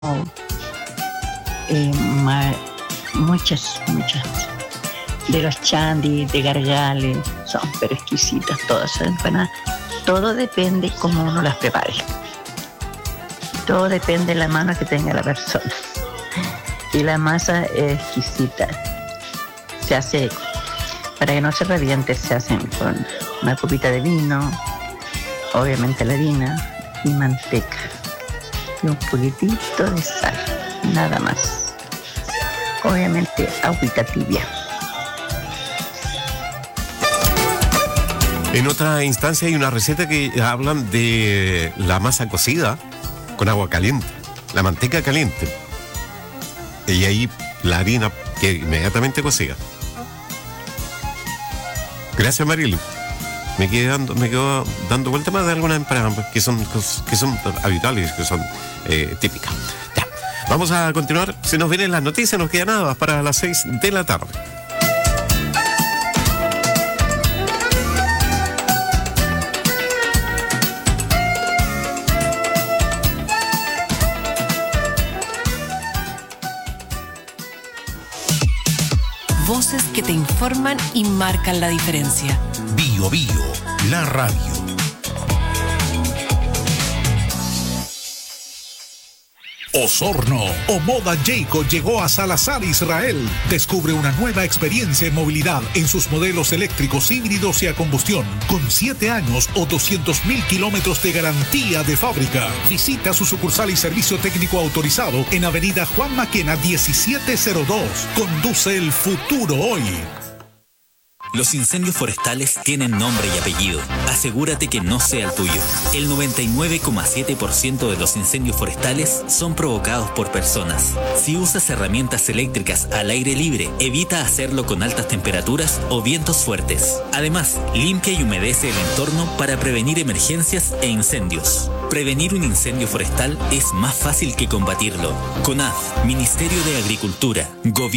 ma- muchas de los chandis, de gargales, son pero exquisitas todas esas empanadas. Todo depende cómo uno las prepare. Todo depende de la mano que tenga la persona. Y la masa es exquisita. Se hace, para que no se reviente, se hacen con una copita de vino, obviamente la harina y manteca. Y un poquitito de sal, nada más. Obviamente agüita tibia. En otra instancia hay una receta que hablan de la masa cocida con agua caliente, la manteca caliente. Y ahí la harina que inmediatamente cocida. Gracias, Marilyn. Me quedo dando vuelta más de algunas empanadas que son habituales, que son típicas. Ya, vamos a continuar. Se nos vienen las noticias, nos queda nada para las 6 de la tarde. Voces que te informan y marcan la diferencia. Bio Bio, la radio. Osorno o Moda Jayco llegó a Salazar, Israel. Descubre una nueva experiencia en movilidad en sus modelos eléctricos, híbridos y a combustión, con 7 años o 200.000 kilómetros de garantía de fábrica. Visita su sucursal y servicio técnico autorizado en Avenida Juan Maquena 1702. Conduce el futuro hoy. Los incendios forestales tienen nombre y apellido. Asegúrate que no sea el tuyo. El 99,7% de los incendios forestales son provocados por personas. Si usas herramientas eléctricas al aire libre, evita hacerlo con altas temperaturas o vientos fuertes. Además, limpia y humedece el entorno para prevenir emergencias e incendios. Prevenir un incendio forestal es más fácil que combatirlo. CONAF, Ministerio de Agricultura, Gobierno.